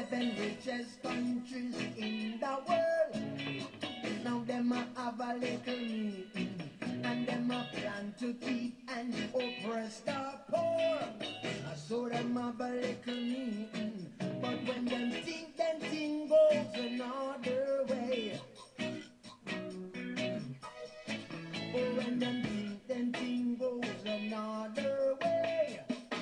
7 richest countries in the world. Now them a have a little meeting, and them a plan to keep and oppress the poor. So them have a little meeting, but when them think goes another way. Oh, when them think goes another way.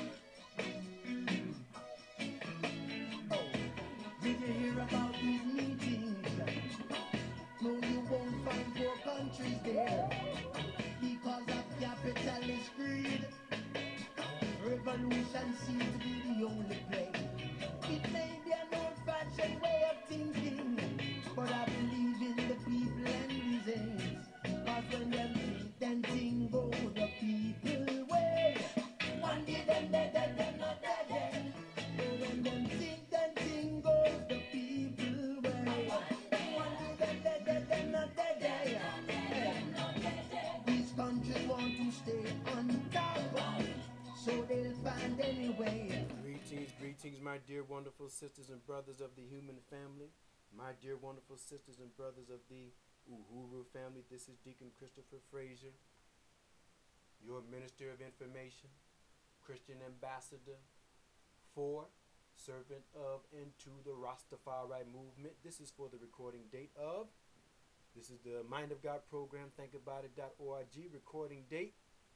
Oh, did you hear about these meetings? No, you won't find poor countries there because of capitalist greed. Revolution seems to be the only play. It may be an old-fashioned way of thinking, but I believe in the people and these ends. Cause when them think, then thing go the people way. One day them dead, them not dead. But when them think, then thing goes the people way. One day them dead, them not dead. These countries want to stay on top, so they'll find any way. Greetings, my dear wonderful sisters and brothers of the human family. My dear wonderful sisters and brothers of the Uhuru family. This is Deacon Christopher Frazier, your Minister of Information, Christian Ambassador for, servant of, and to the Rastafari movement. This is for the recording date of, this is the Mind of God program, thinkaboutit.org, recording date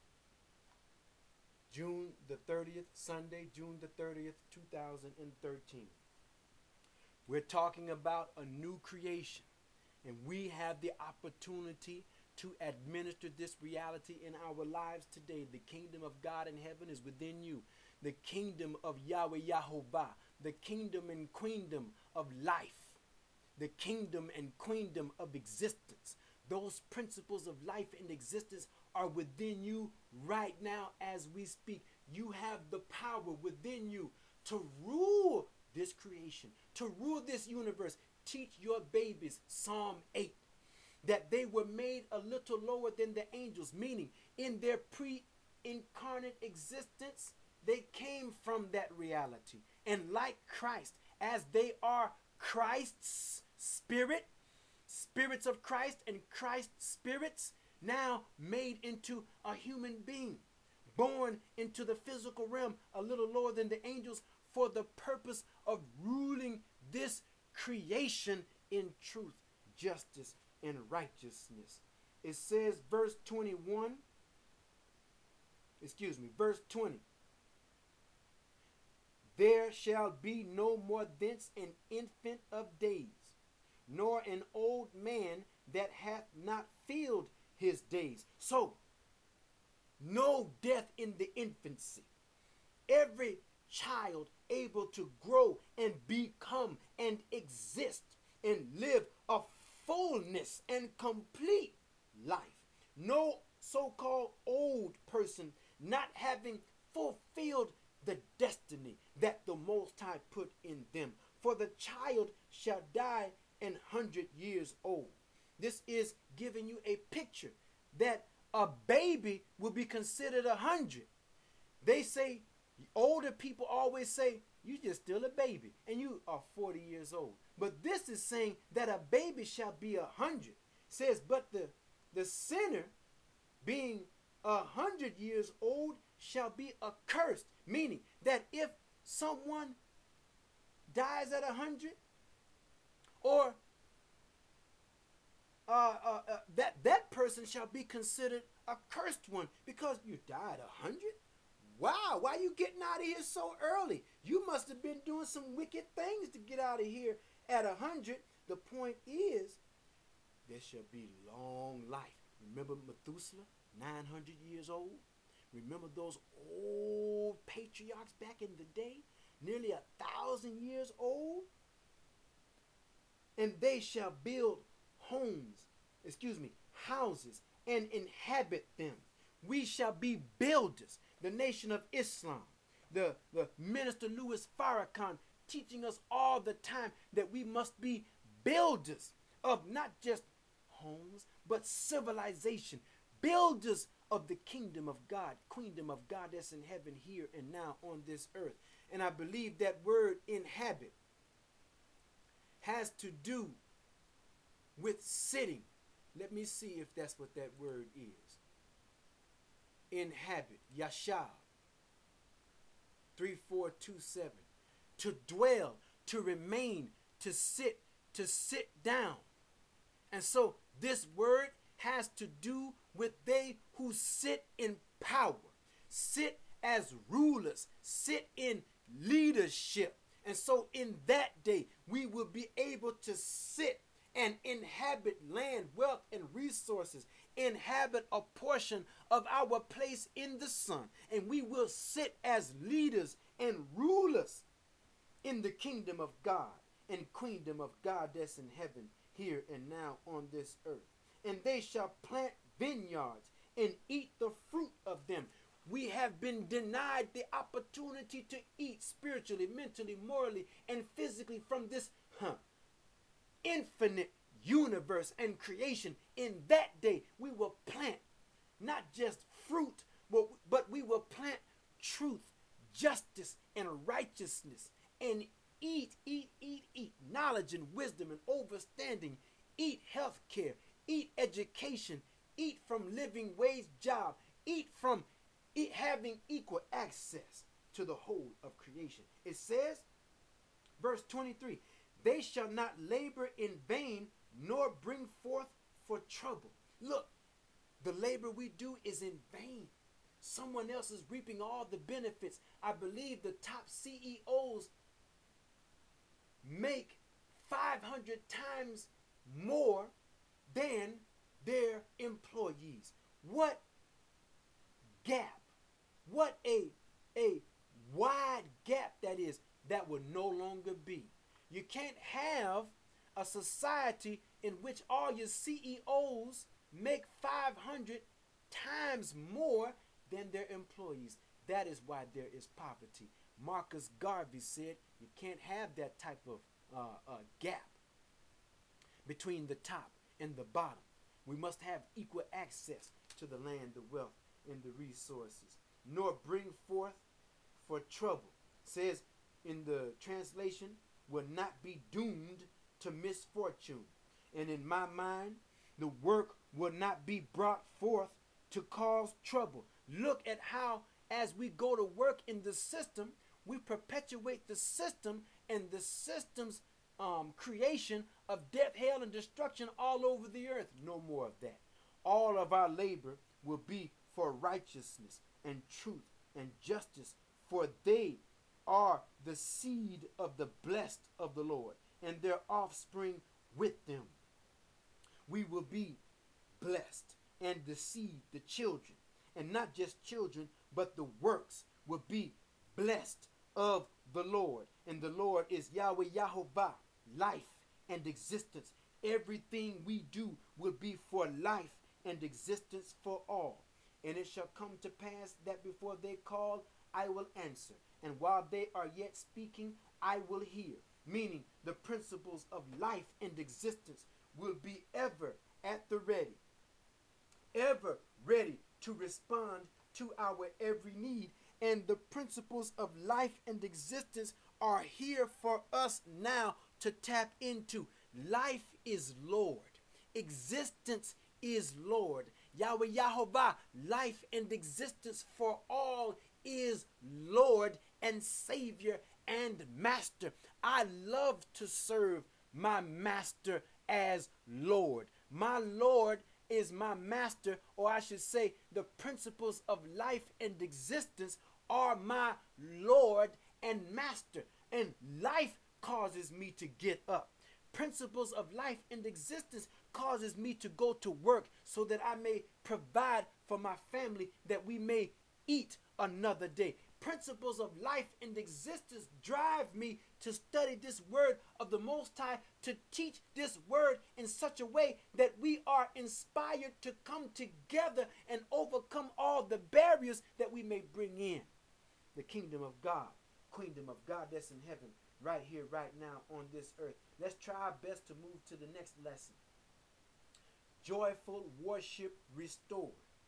June the 30th, Sunday, June the 30th, 2013. We're talking about a new creation, and we have the opportunity to administer this reality in our lives today. The kingdom of God in heaven is within you. The kingdom of Yahweh Yahovah, the kingdom and queendom of life, the kingdom and queendom of existence. Those principles of life and existence are within you right now as we speak. You have the power within you to rule this creation, to rule this universe. Teach your babies, Psalm 8, that they were made a little lower than the angels, meaning in their pre-incarnate existence, they came from that reality. And like Christ, as they are Christ's spirit, spirits of Christ and Christ's spirits, now made into a human being, born into the physical realm, a little lower than the angels, for the purpose of ruling this creation in truth, justice, and righteousness. It says, verse 20, there shall be no more thence an infant of days, nor an old man that hath not filled his days. So, no death in the infancy. Every child able to grow and become and exist and live a fullness and complete life. No so-called old person not having fulfilled the destiny that the Most High put in them. For the child shall die 100 years old. This is giving you a picture that a baby will be considered 100. They say, older people always say, you just still a baby and you are 40 years old. But this is saying that a baby shall be 100. It says, but the sinner being 100 years old shall be accursed. Meaning that if someone dies at 100, or that person shall be considered a cursed one, because you died 100. Wow, why are you getting out of here so early? You must have been doing some wicked things to get out of here at 100. The point is, there shall be long life. Remember Methuselah, 900 years old? Remember those old patriarchs back in the day, nearly 1,000 years old? And they shall build houses, and inhabit them. We shall be builders. The Nation of Islam, the Minister Louis Farrakhan, teaching us all the time that we must be builders of not just homes, but civilization. Builders of the kingdom of God, queendom of God that's in heaven here and now on this earth. And I believe that word inhabit has to do with sitting. Let me see if that's what that word is. Inhabit, yashab, 3427. To dwell, to remain, to sit down. And so this word has to do with they who sit in power, sit as rulers, sit in leadership. And so in that day, we will be able to sit and inhabit land, wealth, and resources, inhabit a portion of our place in the sun. And we will sit as leaders and rulers in the kingdom of God and queendom of God that's in heaven, here and now on this earth. And they shall plant vineyards and eat the fruit of them. We have been denied the opportunity to eat spiritually, mentally, morally, and physically from this infinite universe and creation. In that day, we will plant not just fruit, but we will plant truth, justice, and righteousness, and eat knowledge and wisdom and understanding, eat health care, eat education, eat from living wage job, eat from having equal access to the whole of creation. It says, verse 23, they shall not labor in vain, nor bring forth for trouble. Look, the labor we do is in vain. Someone else is reaping all the benefits. I believe the top CEOs make 500 times more than their employees. What gap, what a wide gap that is, that will no longer be. You can't have a society in which all your CEOs make 500 times more than their employees. That is why there is poverty. Marcus Garvey said you can't have that type of gap between the top and the bottom. We must have equal access to the land, the wealth, and the resources, nor bring forth for trouble. It says in the translation, will not be doomed to misfortune. And in my mind, the work will not be brought forth to cause trouble. Look at how, as we go to work in the system, we perpetuate the system and the system's creation of death, hell, and destruction all over the earth. No more of that. All of our labor will be for righteousness and truth and justice, for they are the seed of the blessed of the Lord, and their offspring with them. We will be blessed, and the seed, the children, and not just children, but the works will be blessed of the Lord. And the Lord is Yahweh Yahovah, life and existence. Everything we do will be for life and existence for all. And it shall come to pass that before they call, I will answer. And while they are yet speaking, I will hear. Meaning the principles of life and existence will be ever at the ready. Ever ready to respond to our every need. And the principles of life and existence are here for us now to tap into. Life is Lord. Existence is Lord. Yahweh Yahovah, life and existence for all is Lord and Savior and Master. I love to serve my Master as Lord. My Lord is my Master, or I should say the principles of life and existence are my Lord and Master. And life causes me to get up. Principles of life and existence causes me to go to work so that I may provide for my family, that we may eat another day. Principles of life and existence drive me to study this word of the Most High, to teach this word in such a way that we are inspired to come together and overcome all the barriers that we may bring in the kingdom of God, queendom of God that's in heaven, right here, right now on this earth. Let's try our best to move to the next lesson. Joyful worship restored.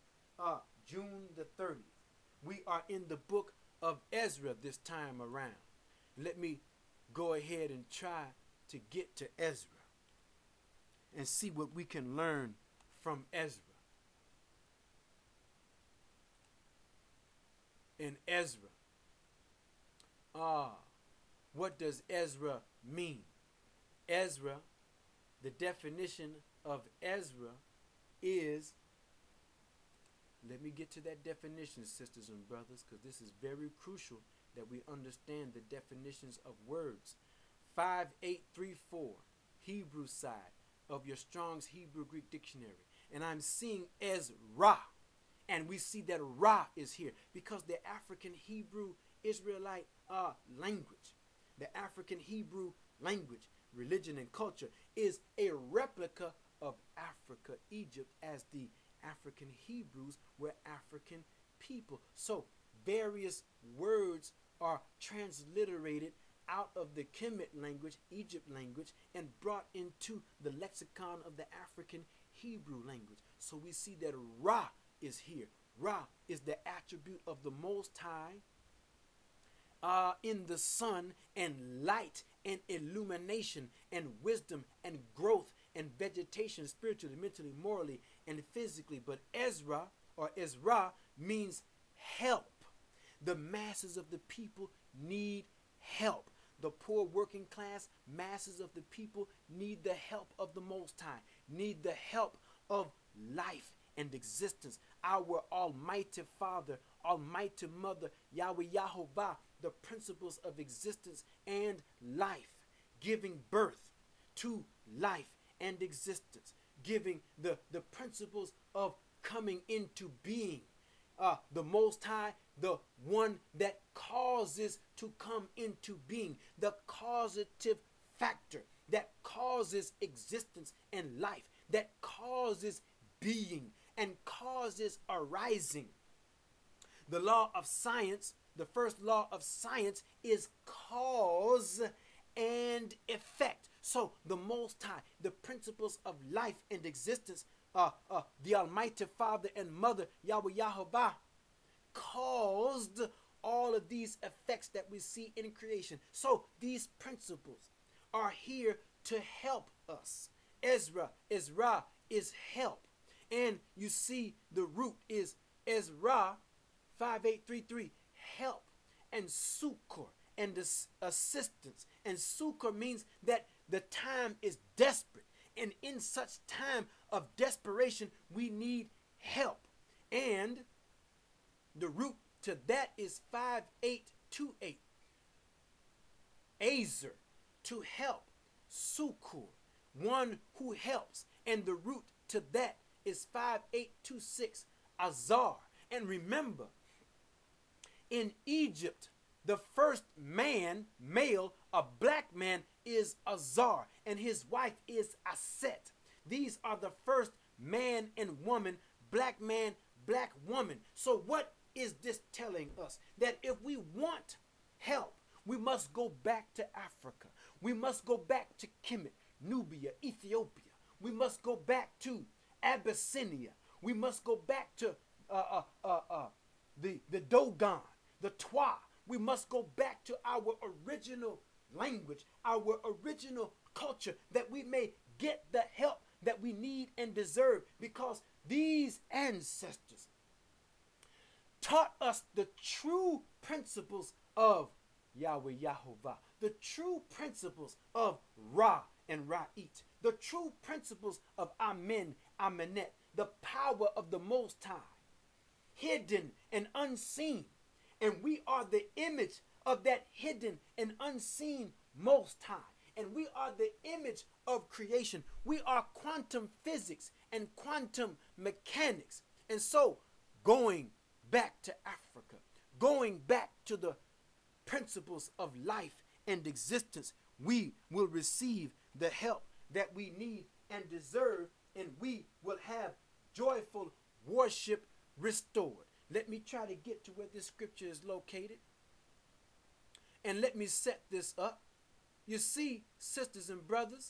June the 30th. We are in the book of Ezra this time around. Let me go ahead and try to get to Ezra and see what we can learn from Ezra. In Ezra, what does Ezra mean? Ezra, the definition of Ezra is, let me get to that definition, sisters and brothers, because this is very crucial that we understand the definitions of words. 5834, Hebrew side of your Strong's Hebrew Greek Dictionary. And I'm seeing Ezra. And we see that Ra is here because the African Hebrew Israelite language, the African Hebrew language, religion, and culture is a replica of Africa, Egypt, as the African Hebrews were African people. So various words are transliterated out of the Kemet language, Egypt language, and brought into the lexicon of the African Hebrew language. So we see that Ra is here. Ra is the attribute of the Most High in the sun, and light and illumination and wisdom and growth and vegetation, spiritually, mentally, morally, and physically. But Ezra or Ezra means help. The masses of the people need help. The poor working class masses of the people need the help of the Most High, need the help of life and existence. Our Almighty Father, Almighty Mother, Yahweh Yahovah, the principles of existence and life, giving birth to life and existence, giving the principles of coming into being. The Most High, the one that causes to come into being, the causative factor that causes existence and life, that causes being and causes arising. The law of science, the first law of science is cause and effect. So the Most High, the principles of life and existence, the Almighty Father and Mother, Yahweh Yahovah, caused all of these effects that we see in creation. So these principles are here to help us. Ezra is help. And you see the root is Ezra 5833, help, and succor, and assistance. And succor means that the time is desperate. And in such time of desperation, we need help. And the root to that is 5828. Azer, to help. Succor, one who helps. And the root to that is 5826. Azar. And remember, in Egypt, the first man, male, a black man, is Azar, and his wife is Aset. These are the first man and woman, black man, black woman. So what is this telling us? That if we want help, we must go back to Africa. We must go back to Kemet, Nubia, Ethiopia. We must go back to Abyssinia. We must go back to the Dogon, the Twa. We must go back to our original language, our original culture, that we may get the help that we need and deserve, because these ancestors taught us the true principles of Yahweh Yahovah, the true principles of Ra and Ra'it, the true principles of Amen, Amenet, the power of the Most High, hidden and unseen. And we are the image of that hidden and unseen Most High. And we are the image of creation. We are quantum physics and quantum mechanics. And so, going back to Africa, going back to the principles of life and existence, we will receive the help that we need and deserve, and we will have joyful worship restored. Let me try to get to where this scripture is located, and let me set this up. You see, sisters and brothers,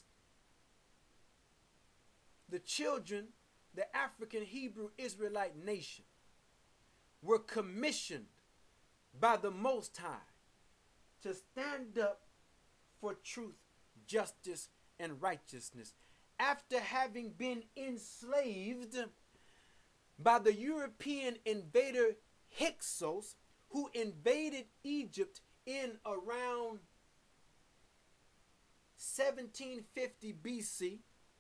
the children, the African Hebrew Israelite nation, were commissioned by the Most High to stand up for truth, justice, and righteousness. After having been enslaved by the European invader Hyksos, who invaded Egypt in around 1750 BC,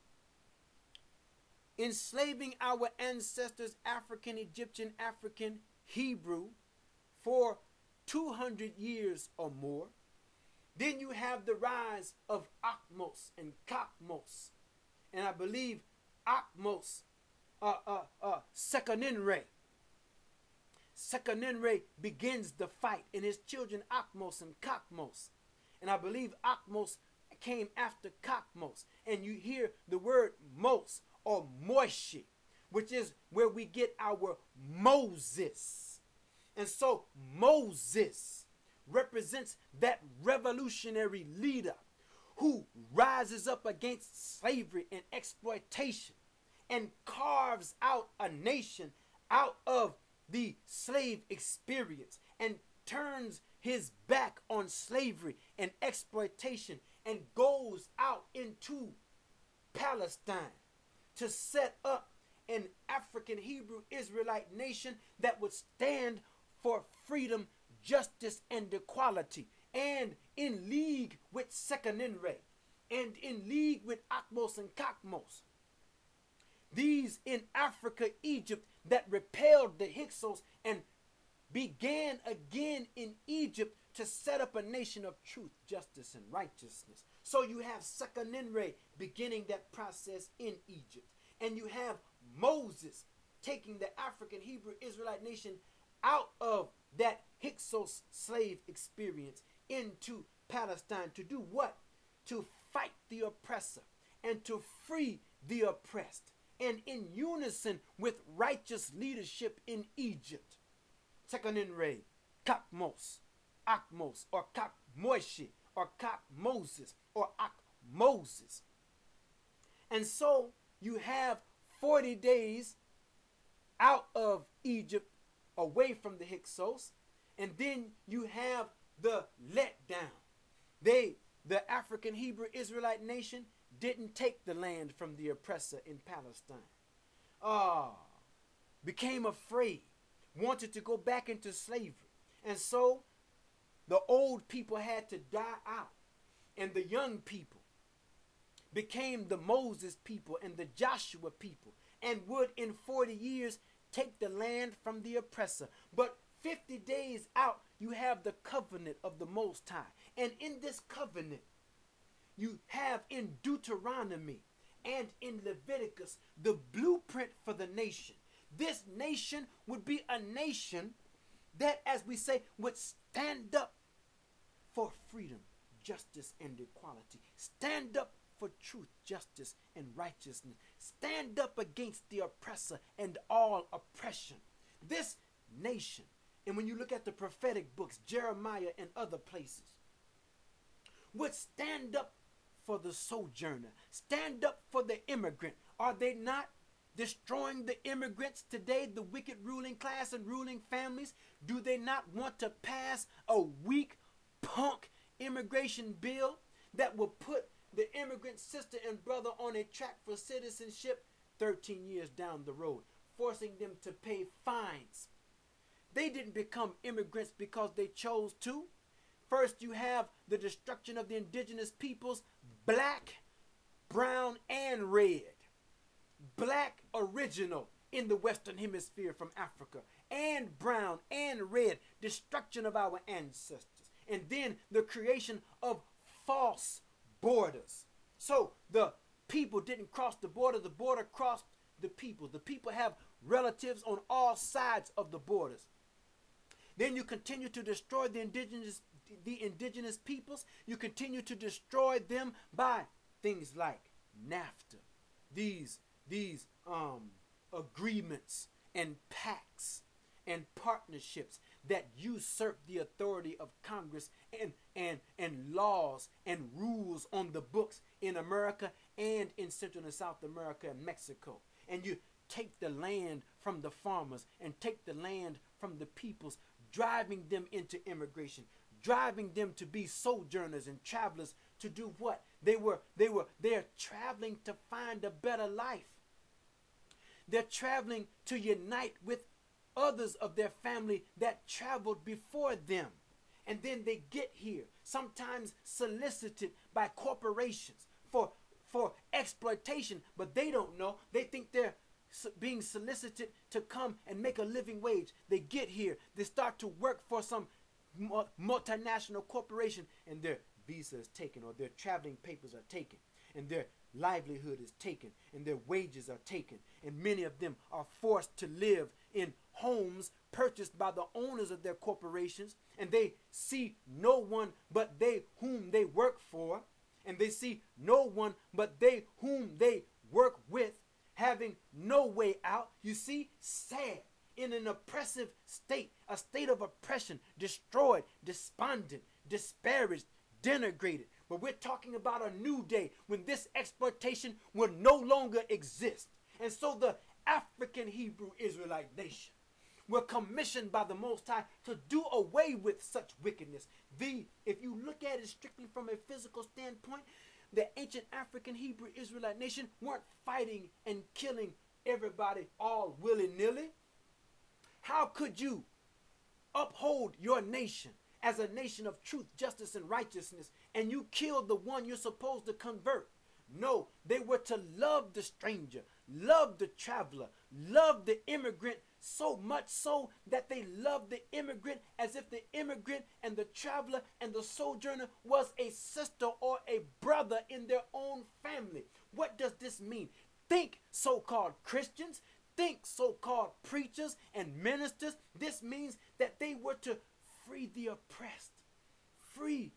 enslaving our ancestors, African, Egyptian, African, Hebrew, for 200 years or more. Then you have the rise of Akhmos and Kakmos. And I believe Akhmos, Seqenenre. Seqenenre begins the fight, and his children Akhmos and Kakmos. And I believe Akhmos came after Kakmos. And you hear the word Mos or Moishi, which is where we get our Moses. And so Moses represents that revolutionary leader who rises up against slavery and exploitation and carves out a nation out of the slave experience and turns his back on slavery and exploitation and goes out into Palestine to set up an African Hebrew Israelite nation that would stand for freedom, justice, and equality, and in league with Seqenenre, and in league with Akhmos and Kakmos. These in Africa, Egypt, that repelled the Hyksos and began again in Egypt to set up a nation of truth, justice, and righteousness. So you have Seqenenre beginning that process in Egypt. And you have Moses taking the African Hebrew Israelite nation out of that Hyksos slave experience into Palestine to do what? To fight the oppressor and to free the oppressed. And in unison with righteous leadership in Egypt. Seqenenre, Kakmos, Akhmos, or Kakmoishi, or Kakmoses, or Akhmoses. And so you have 40 days out of Egypt, away from the Hyksos, and then you have the letdown. The African Hebrew Israelite nation, didn't take the land from the oppressor in Palestine. Became afraid, wanted to go back into slavery. And so the old people had to die out. And the young people became the Moses people and the Joshua people, and would in 40 years take the land from the oppressor. But 50 days out, you have the covenant of the Most High. And in this covenant, you have in Deuteronomy and in Leviticus the blueprint for the nation. This nation would be a nation that, as we say, would stand up for freedom, justice, and equality. Stand up for truth, justice, and righteousness. Stand up against the oppressor and all oppression. This nation, and when you look at the prophetic books, Jeremiah and other places, would stand up for the sojourner, stand up for the immigrant. Are they not destroying the immigrants today, the wicked ruling class and ruling families? Do they not want to pass a weak, punk immigration bill that will put the immigrant sister and brother on a track for citizenship 13 years down the road, forcing them to pay fines? They didn't become immigrants because they chose to. First, you have the destruction of the indigenous peoples, black, brown, and red. Black original in the Western Hemisphere from Africa, and brown and red, destruction of our ancestors. And then the creation of false borders. So the people didn't cross the border crossed the people. The people have relatives on all sides of the borders. Then you continue to destroy the indigenous peoples. You continue to destroy them by things like NAFTA, these agreements and pacts and partnerships that usurp the authority of Congress and laws and rules on the books in America and in Central and South America and Mexico. And you take the land from the farmers and take the land from the peoples, driving them into immigration, driving them to be sojourners and travelers to do what? They're traveling to find a better life. They're traveling to unite with others of their family that traveled before them. And then they get here, sometimes solicited by corporations for exploitation, but they don't know. They think they're being solicited to come and make a living wage. They get here, they start to work for some multinational corporation, and their visa is taken, or their traveling papers are taken, and their livelihood is taken, and their wages are taken, and many of them are forced to live in homes purchased by the owners of their corporations, and they see no one but they whom they work for, and they see no one but they whom they work with, having no way out. You see, sad, in an oppressive state, a state of oppression, destroyed, despondent, disparaged, denigrated. But we're talking about a new day when this exploitation will no longer exist. And so the African Hebrew Israelite nation were commissioned by the Most High to do away with such wickedness. If you look at it strictly from a physical standpoint, the ancient African Hebrew Israelite nation weren't fighting and killing everybody all willy-nilly. How could you uphold your nation as a nation of truth, justice, and righteousness, and you kill the one you're supposed to convert? No, they were to love the stranger, love the traveler, love the immigrant, so much so that they loved the immigrant as if the immigrant and the traveler and the sojourner was a sister or a brother in their own family. What does this mean? Think, so-called Christians, think, so-called preachers and ministers. This means that they were to free the oppressed, free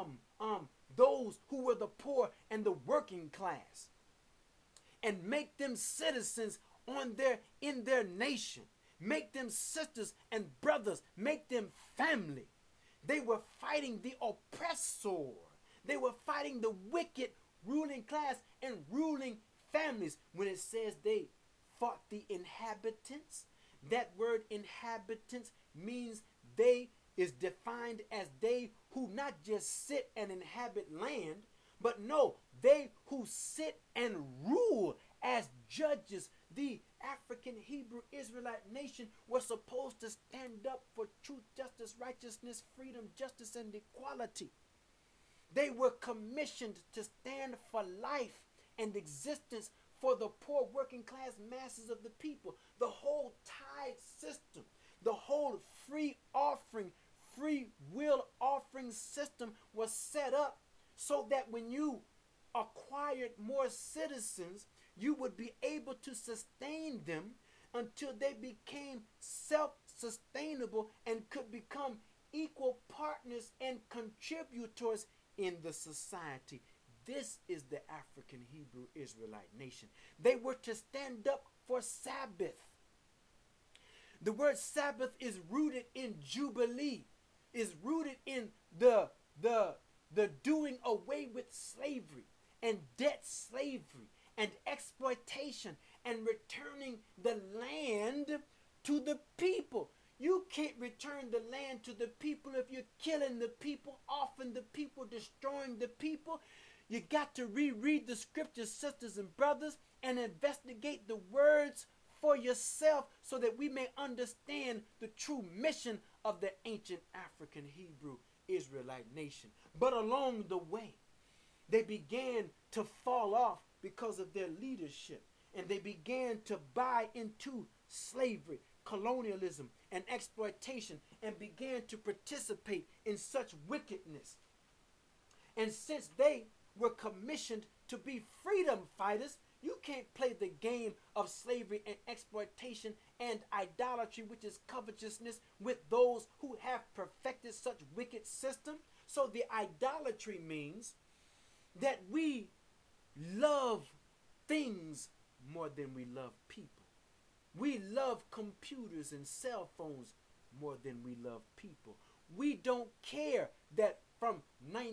those who were the poor and the working class, and make them citizens in their nation. Make them sisters and brothers. Make them family. They were fighting the oppressor. They were fighting the wicked ruling class and ruling families. When it says they fought the inhabitants, that word inhabitants means they is defined as they who not just sit and inhabit land, but no, they who sit and rule as judges. The African Hebrew Israelite nation was supposed to stand up for truth, justice, righteousness, freedom, justice, and equality. They were commissioned to stand for life and existence for the poor working class masses of the people. The whole tithe system, the whole free will offering system was set up so that when you acquired more citizens, you would be able to sustain them until they became self-sustainable and could become equal partners and contributors in the society. This is the African Hebrew Israelite nation. They were to stand up for Sabbath. The word Sabbath is rooted in Jubilee, is rooted in the doing away with slavery and debt slavery and exploitation and returning the land to the people. You can't return the land to the people if you're killing the people, offing the people, destroying the people. You got to reread the scriptures, sisters and brothers, and investigate the words for yourself so that we may understand the true mission of the ancient African Hebrew Israelite nation. But along the way, they began to fall off because of their leadership, and they began to buy into slavery, colonialism, and exploitation, and began to participate in such wickedness. And since they were commissioned to be freedom fighters, you can't play the game of slavery and exploitation and idolatry, which is covetousness, with those who have perfected such wicked system. So the idolatry means that we love things more than we love people. We love computers and cell phones more than we love people. We don't care that from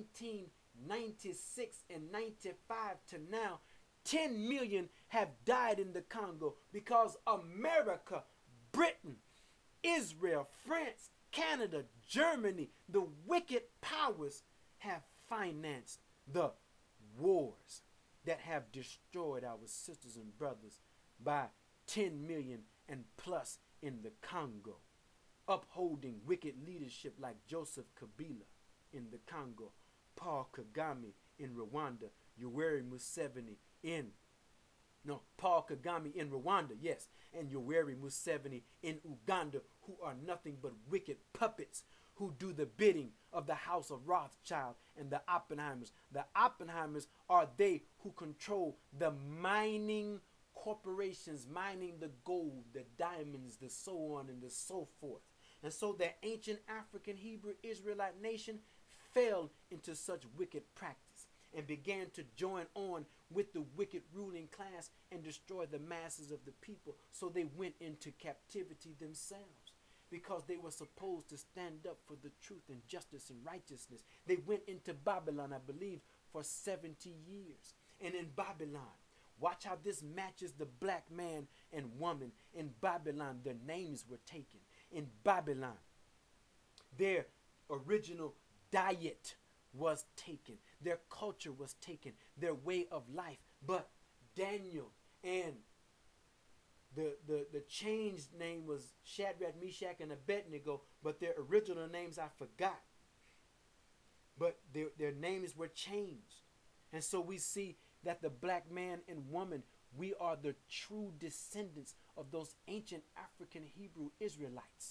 1996 and 95 to now, 10 million have died in the Congo because America, Britain, Israel, France, Canada, Germany, the wicked powers have financed the wars that have destroyed our sisters and brothers by 10 million and plus in the Congo, upholding wicked leadership like Joseph Kabila in the Congo, Paul Kagame in Rwanda, Yoweri Museveni in Paul Kagame in Rwanda, yes, and Yoweri Museveni in Uganda, who are nothing but wicked puppets who do the bidding of the House of Rothschild and the Oppenheimers. The Oppenheimers are they who control the mining corporations, mining the gold, the diamonds, the so on and the so forth. And so the ancient African Hebrew Israelite nation fell into such wicked practice and began to join on with the wicked ruling class and destroy the masses of the people. So they went into captivity themselves because they were supposed to stand up for the truth and justice and righteousness. They went into Babylon, I believe, for 70 years. And in Babylon, watch how this matches the black man and woman. In Babylon, their names were taken. In Babylon, their original diet was taken. Their culture was taken. Their way of life. But Daniel and the changed name was Shadrach, Meshach, and Abednego, but their original names I forgot. But their names were changed. And so we see that the black man and woman, we are the true descendants of those ancient African Hebrew Israelites.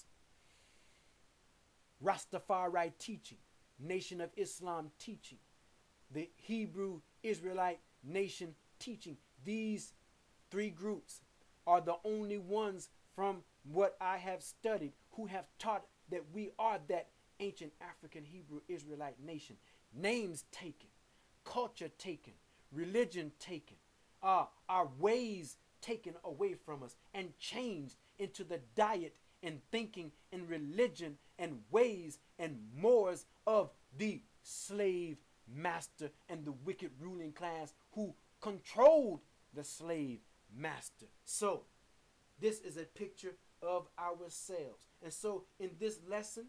Rastafari teaching, Nation of Islam teaching, the Hebrew Israelite nation teaching. These three groups are the only ones from what I have studied who have taught that we are that ancient African Hebrew Israelite nation. Names taken, culture taken, religion taken, our ways taken away from us and changed into the diet and thinking and religion and ways and mores of the slave master and the wicked ruling class who controlled the slave master. So this is a picture of ourselves. And so in this lesson,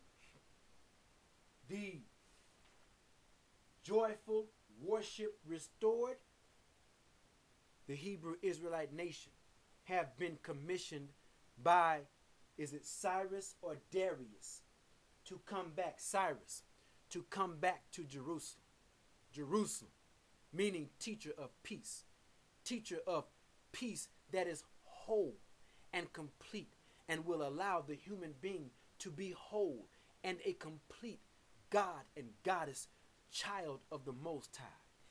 the joyful worship restored, the Hebrew Israelite nation have been commissioned by, is it Cyrus or Darius, to come back, Cyrus, to come back to Jerusalem. Jerusalem, meaning teacher of peace that is whole and complete and will allow the human being to be whole and a complete God and goddess child of the Most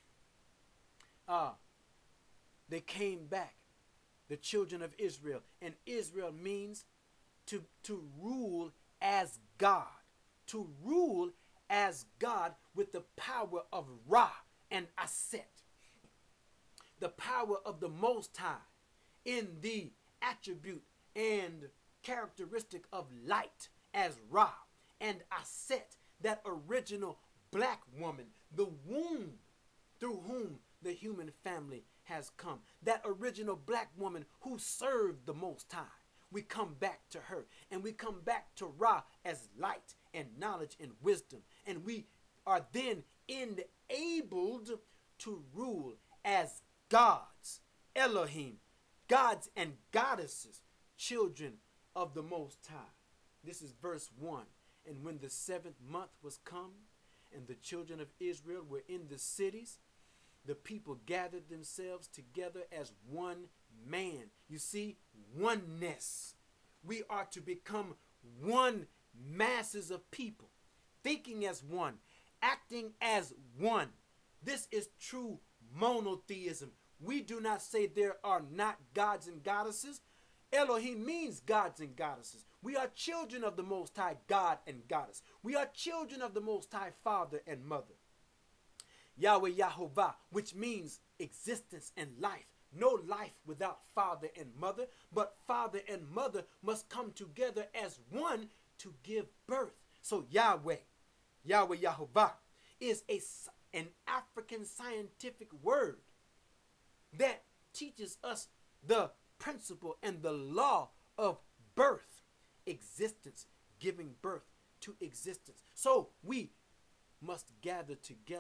High. They came back, the children of Israel, and Israel means to rule as God, to rule as God with the power of Ra and Aset, the power of the Most High in the attribute and characteristic of light as Ra and Aset, that original black woman, the womb through whom the human family has come, that original black woman who served the Most High. We come back to her, and we come back to Ra as light and knowledge and wisdom, and we are then enabled to rule as gods, Elohim, gods and goddesses, children of the Most High. This is verse 1. And when the 7th month was come, and the children of Israel were in the cities, the people gathered themselves together as one man. You see, oneness. We are to become one, masses of people, thinking as one, acting as one. This is true monotheism. We do not say there are not gods and goddesses. Elohim means gods and goddesses. We are children of the Most High God and Goddess. We are children of the Most High Father and Mother. Yahweh Yahovah, which means existence and life. No life without father and mother, but father and mother must come together as one to give birth. So Yahweh Yahovah, is an African scientific word that teaches us the principle and the law of birth, existence, giving birth to existence. So we must gather together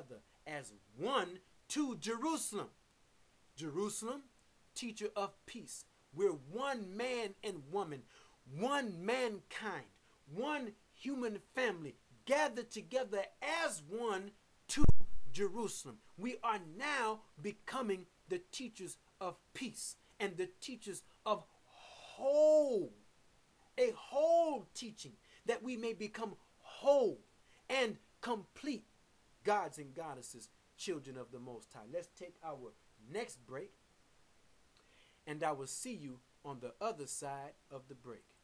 as one to Jerusalem. Jerusalem, teacher of peace. We're one man and woman, one mankind, one human family, gathered together as one to Jerusalem. We are now becoming the teachers of peace and the teachers of a whole teaching, that we may become whole and complete gods and goddesses, children of the Most High. Let's take our next break, and I will see you on the other side of the break.